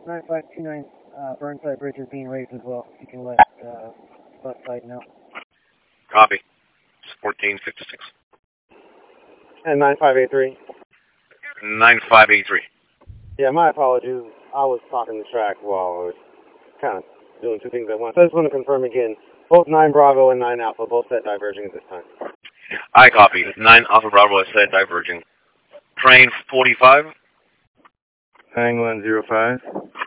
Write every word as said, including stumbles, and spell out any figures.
nine five two nine uh, Burnside Bridge is being raised as well. You can let uh, bus side know. Copy. fourteen fifty-six. And nine five eight three. nine five eight three. Yeah, my apologies. I was talking the track while I was kind of doing two things at once. I just want to confirm again, both nine Bravo and nine Alpha both set diverging at this time. I copy. nine Alpha Bravo is set diverging. Train forty-five. nine one zero five.